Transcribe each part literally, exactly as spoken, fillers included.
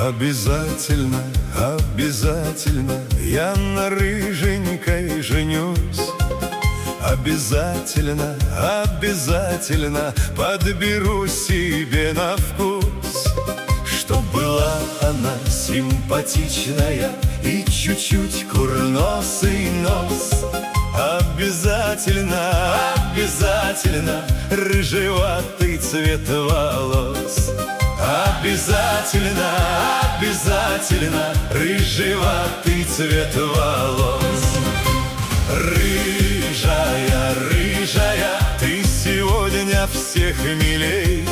Обязательно, обязательно я на рыженькой женюсь. Обязательно, обязательно подберу себе на вкус, чтоб была она симпатичная и чуть-чуть курносый нос. Обязательно, обязательно рыжеватый цвет волос. Обязательно, обязательно рыжеватый цвет волос. Рыжая, рыжая, ты сегодня всех милей.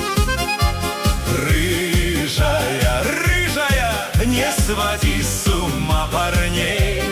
Рыжая, рыжая, не своди с ума парней.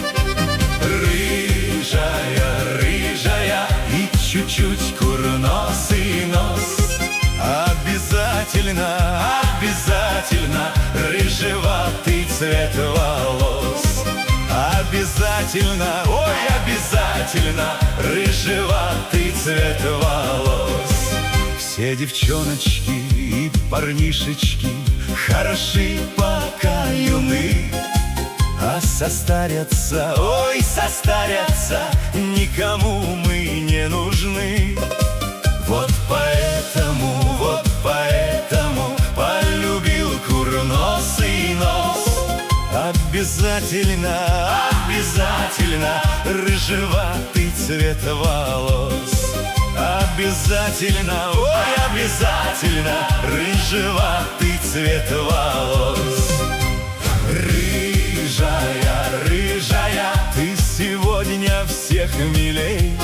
Рыжая, рыжая и чуть-чуть курносый нос. Обязательно, обязательно рыжеватый цвет волос. Обязательно, ой, обязательно рыжеватый цвет волос. Все девчоночки и парнишечки хороши, пока юны, а состарятся, ой, состарятся, никому мы не нужны. Вот поэтому, вот поэтому полюбил курносый нос. Обязательно, обязательно рыжеватый цвет волос. Обязательно, ой, обязательно рыжеватый цвет волос. Рыжая, рыжая, ты сегодня всех милей.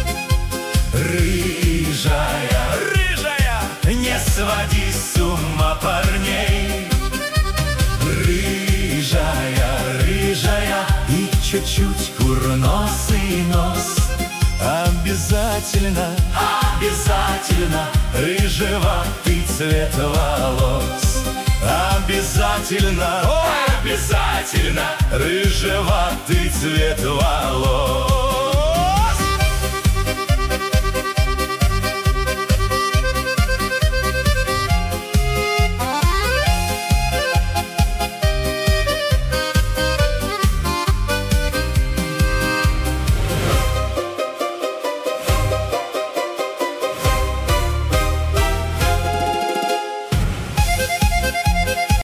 Рыжая, рыжая, не своди с ума парней. Рыжая, рыжая и чуть-чуть курносый нос. Обязательно, обязательно рыжеватый цвет волос. Обязательно, ой, обязательно рыжеватый цвет волос.